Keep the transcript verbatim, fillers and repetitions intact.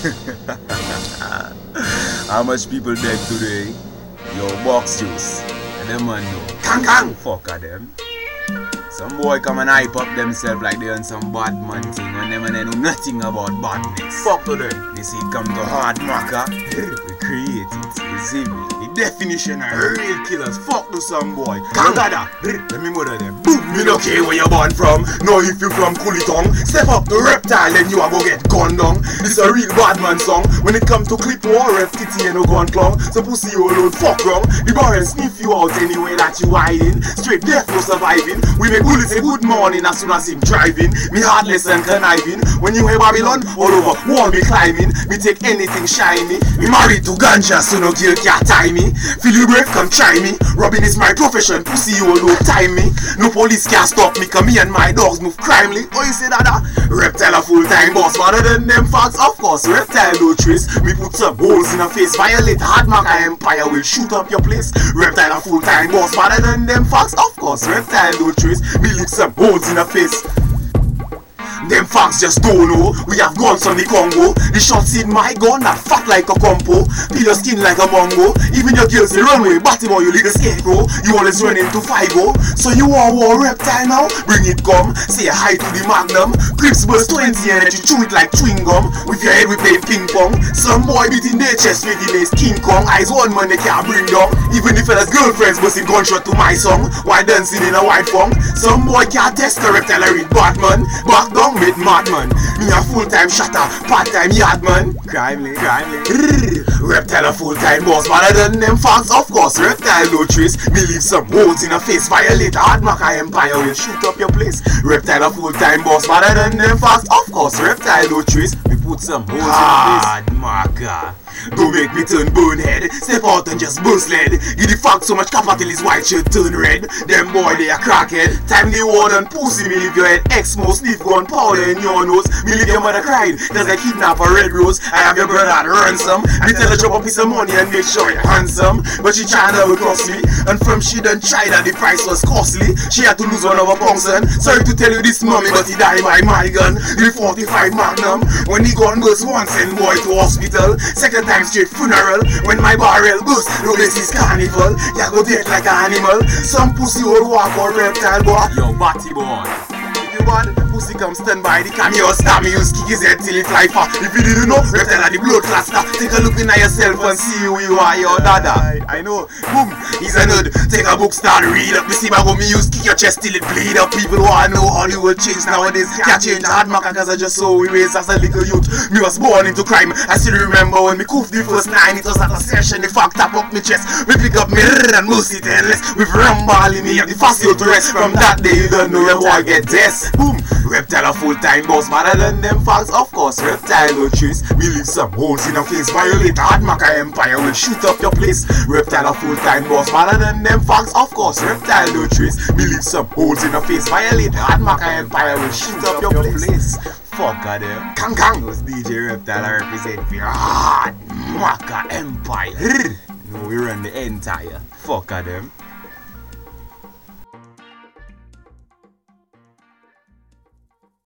How much people dead today? Yo, box juice. And them man know. Kang kang! Fuck of them. Some boy come and hype up themselves like they on some bad man thing, and them and they know nothing about badness. Fuck to them. They see it come to hard maca. We create it. You see me? The definition of real killers. Fuck to some boy. Kangada. Let me murder them. Boom. Me no care where you born from. No, if you from Coolitong, step up to reptile and you a go get gunned down. This a real bad man song. When it come to clip war, rep titty and no gun clown. So pussy you alone fuck wrong. The bar and sniff you out anyway that you hiding. Straight death no surviving. We make bullets say good morning as soon as him driving. Me heartless and conniving. When you hear Babylon, all over wall me climbing. Me take anything shiny. Me married to ganja so no girl can't tie me. Feel you brave, come try me. Robbing is my profession. Pussy you alone time me. No police can't stop me, cause me and my dogs move crimely. Oh, you say that? Uh? Reptile a full-time boss, rather than them facts, of course. Reptile no trace. Me put some holes in a face. Violate hard mark empire will shoot up your place. Reptile a full-time boss, rather than them facts, of course. Reptile no trace. Me leave some holes in a face. Them facts just don't know. We have guns on the Congo. The shots in my gun that fat like a compo. Peel your skin like a mongo. Even your girls they run away. Batty boy you little scarecrow. You always run into Figo. So you want war reptile now? Bring it come. Say hi to the Magnum. Crips burst twenty and you chew it like chewing gum. With your head we play ping pong. Some boy beating their chest with the lace King Kong. Eyes one man they can't bring down. Even the fella's girlfriends busting gunshot to my song. While dancing in a white fong. Some boy can't test the reptile I read Batman. Back down with madman. Me a full-time shatter, part-time yardman. Crimely, crimely. Reptile a full-time boss, rather than them facts, of course. Reptile no trace. Me leave some holes in a face. Violate hard maca empire will shoot up your place. Reptile a full-time boss, rather than them facts, of course. Reptile no trace. Me put some holes hard in a face. Hard maca. Don't make me turn bonehead. Step out and just burst lead. Give the fact so much kappa till his white shirt turn red. Them boy they a crackhead. Time the ward and pussy me leave your head. Exmo sniff gun powder in your nose. Me leave your mother cried. There's a kidnap a red rose. I have your brother at ransom. Me tell her drop a piece of money and make sure it handsome. But she tryna double cross me. And from she done tried that the price was costly. She had to lose one of her punction. Sorry to tell you this mommy but he died by my gun. The forty-five Magnum. When the gun goes one send boy to hospital. Second time straight funeral. When my barrel goes, no this is carnival. Ya go dead like an animal. Some pussy old walk or reptile boy. Yo, batty boy. If you want, pussy come stand by the cameo. Stab me, use kick his head till it fly far. If you didn't know, reptile are the blood cluster. Take a look in at yourself and see who you are, your dada. I know. Boom, he's a nerd. Take a book, start read up. You see my me use kick your chest till it bleed up. People wanna know how you will change nowadays. Can't change hard maca cause I just saw we raised as a little youth. Me was born into crime. I still remember when me coughed the first nine. It was at a session, the fact tap up me chest. We pick up me and most it endless. With rumble in me, the fast you to rest. From that day you don't know where boy get this. Boom, reptile a full-time boss, rather than them facts, of course. Reptile no trace. Me leave some holes in a face. Violate hard maca empire will shoot up your place. Reptile a full-time boss, rather than them facts, of course. Reptile no trace. Me leave some holes in a face. Violate hard maca empire will shoot up your place. Fuck of them. Kang kang. Those D J Reptile I represent for hard maca empire. No, we run the entire. Fuck of them.